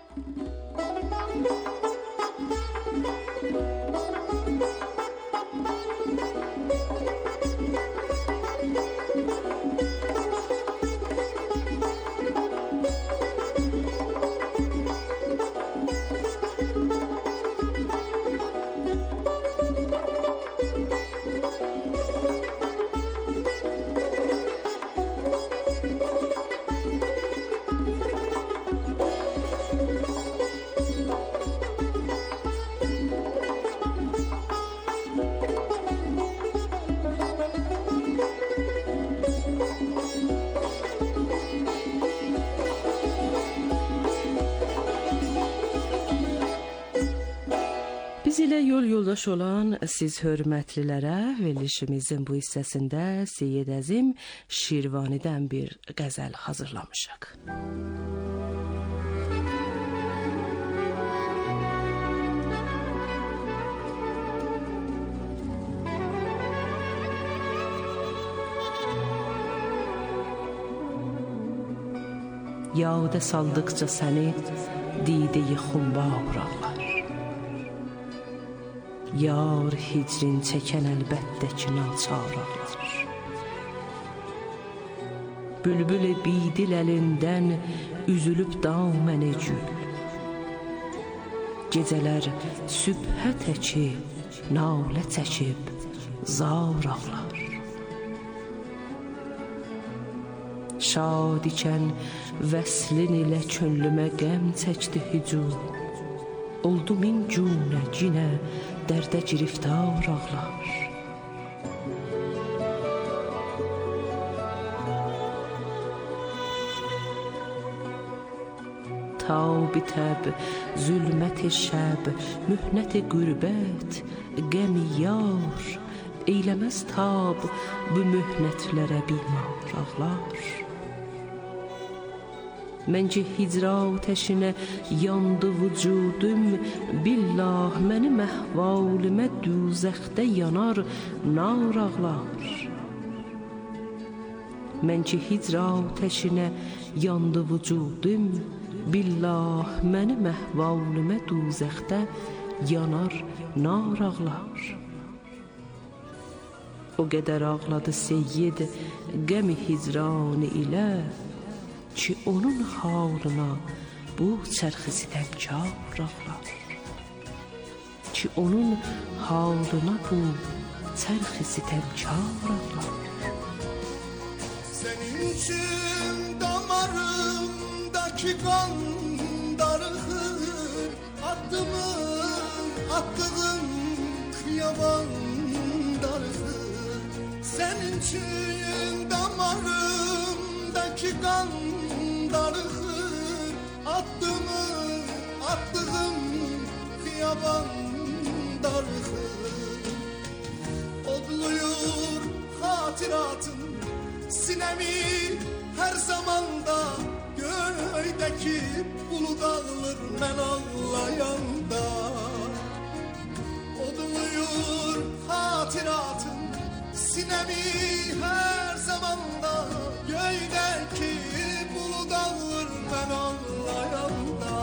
Speaker 5: Biz ilə yol yoldaş olan siz hörmətlilərə verilişimizin bu hissəsində Seyyid Əzim Şirvanidən bir qəzəl hazırlamışıq. Yağda saldıqca səni dideyi xumba uğraqlar. Yar hicrin çəkən əlbəttə ki naçar ağlar. Bülbül-i bidil əlindən üzülüb daməni gül. Gecələr sübhə təki nalə çəkib zar ağlar. Şad ikən vəslin ilə könlümə qəm çəkdi hücum. Oldu min cümlə cinə dərdə giriftar ağlar. Ta bitəb zülmət-i şəb, mühnət-i qürbət, qəmi yar, eyləməz tab bu mühnətlərə bimar ağlar. Məncə hicra ateşinə yandı vücudum, billah mənim əhvalimə düzəxdə yanar nar ağlar. Məncə hicra ateşinə yandı vücudum, billah mənim əhvalimə düzəxdə yanar nar ağlar. O qədər ağladı Seyyid qəmi hicranı ilə, ki onun halına bu çərxi sitemkar ağlar. Ki onun halına bu çərxi sitemkar ağlar.
Speaker 7: Senin için damarımdaki kan darıxır, addımın attığın kıyaman darıxır. Senin için damarımdaki kan darıkır. Attığımı attığım kıyaban darıkır. Odluyur hatıratın sinemi her zamanda. Göydeki bulut ağlar men ağlayanda. Odluyur hatıratın sinemi her zamanda. Göydeki bulut ağlar men ağlayanda.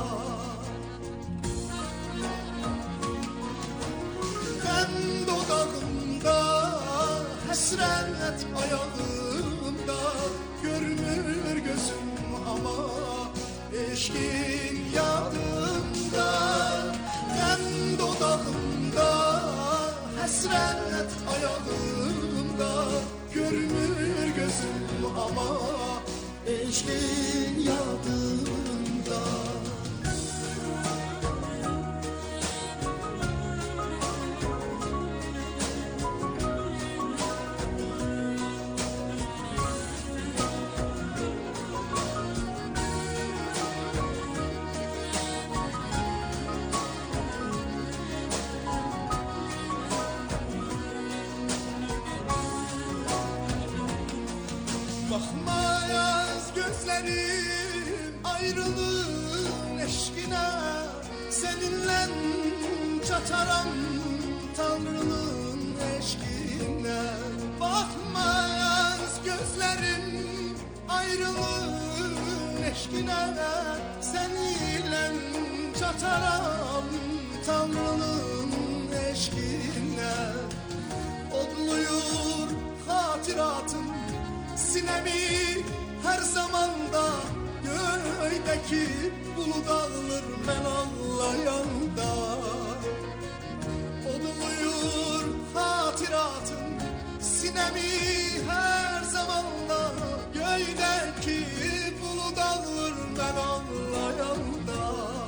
Speaker 7: Ben dodağımda hasret ayağımda. Görmür gözüm ama eşkin yadımda. Ben dodağımda hasret ayağımda. Görmür gözüm ama eşkin yadımda. Bakmayaz gözlerim ayrılığın eşkine. Seninle çataram Tanrı'nın eşkine. Bakmayaz gözlerim ayrılığın eşkine. Seninle çataram Tanrı'nın eşkine. Odluyur hatıratım sinemi her zamanda. Göydeki bulut ağlar men ağlayanda. Odluyur hatıratın sinemi her zamanda. Göydeki bulut ağlar men ağlayanda.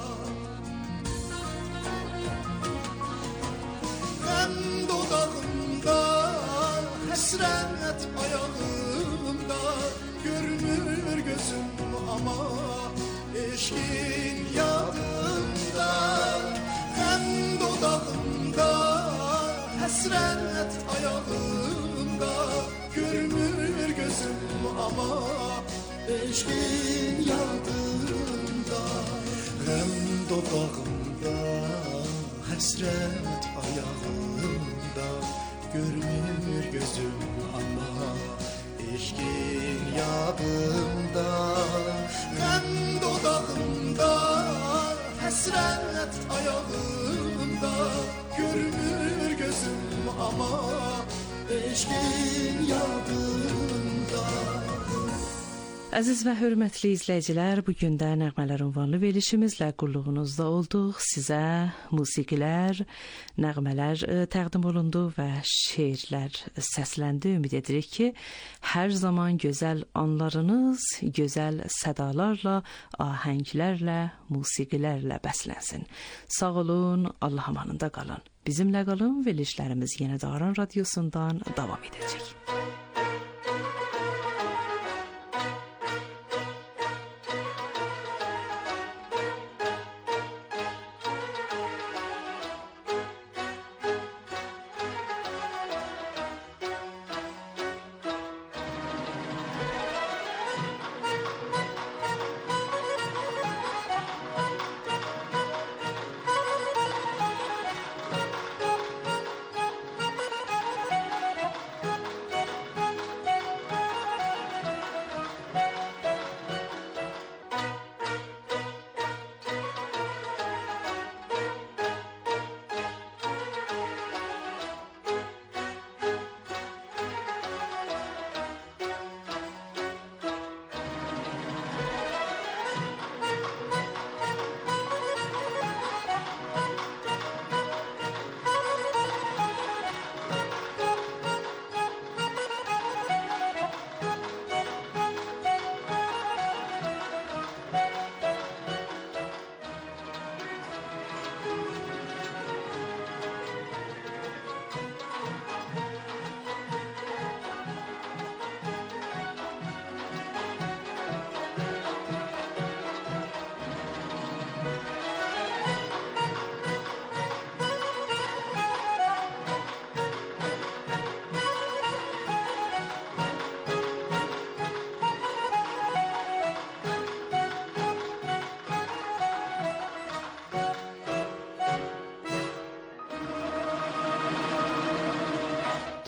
Speaker 7: Ben dodağımda hasret ayağımda. Görmür gözüm ama eşkin yadımda. Hem dodağımda hasret ayağımda. Görmür gözüm ama eşkin yadımda. Hem dodağımda hasret ayağımda. Görmür gözüm ama eşkin yadımda. Hem dodağımda hasret ayağımda. Görmür gözüm ama eşkin yadımda.
Speaker 5: Əziz və hörmətli izləyicilər, bu gün də nəğmələr ünvanlı verilişimizlə qulluğunuzda olduq. Sizə musiqilər, nəğmələr təqdim olundu və şeirlər səsləndi. Ümid edirik ki, hər zaman gözəl anlarınız, gözəl sədalarla, ahənglərlə, musiqilərlə bəslənsin. Sağ olun, Allah amanında qalın. Bizimlə qalın, verilişlərimiz yenə də Aran Radiosundan davam edəcək.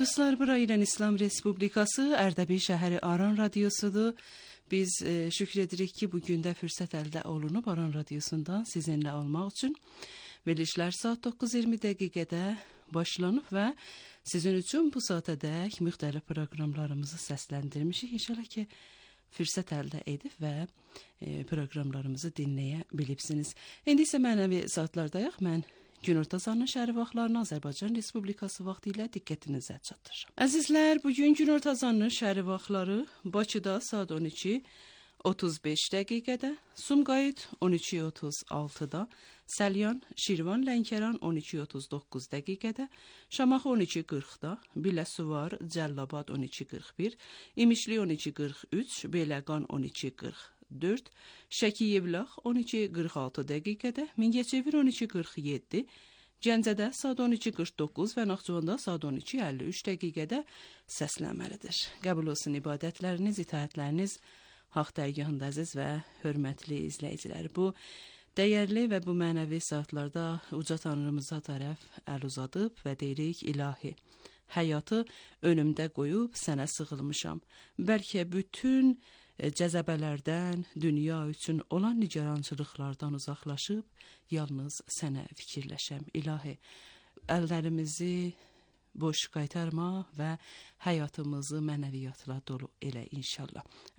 Speaker 8: Dostlar, bura İran İslam Respublikası Ərdəbil şəhəri Aran radiosudur. Biz e, şükür edirik ki, bugün də fürsət əldə olunub Aran radiosundan sizinlə olmaq üçün. Verilişlər saat doqquz iyirmi dəqiqədə başlanıb və sizin üçün bu saatədək müxtəlif proqramlarımızı səsləndirmişik. İnşallah ki, fürsət əldə edib və e, proqramlarımızı dinləyə bilibsiniz. İndi isə mənəvi saatlardayıq. Mən günorta azanın şəhəri vaxtlarını Azərbaycan Respublikası vaxtı ilə diqqətinizə çatdırıram. Əzizlər, bugün günorta azanın şəhəri vaxtları Bakıda saat on iki otuz beş dəqiqədə, Sumqayıt on iki otuz altıda, Səlyan, Şirvan, Lənkəran on iki otuz doqquz dəqiqədə, Şamaxı on iki qırxda, Biləsuvar, Cəllabad on iki qırx bir, İmişli on iki qırx üç, Beyləqan on iki qırx dörd, Şəki Yevlax on iki qırx altı dəqiqədə, Mingəçevir on iki qırx yeddi, Gəncədə saat on iki qırx doqquz və Naxçıvanda saat on iki əlli üç dəqiqədə səslənməlidir. Qəbul olsun ibadətləriniz, itaətləriniz haqq dərgahında əziz və hörmətli izləyicilər. Bu dəyərli və bu mənəvi saatlarda uca Tanrımıza tərəf əl uzadıb və deyirik, ilahi, həyatı önümdə qoyub sənə sığılmışam. Bəlkə bütün cəzəbələrdən, dünya üçün olan nigarançılıqlardan uzaqlaşıb, yalnız sənə fikirləşəm. İlahi, əllərimizi boş qaytarma və həyatımızı mənəviyyatla dolu elə inşallah.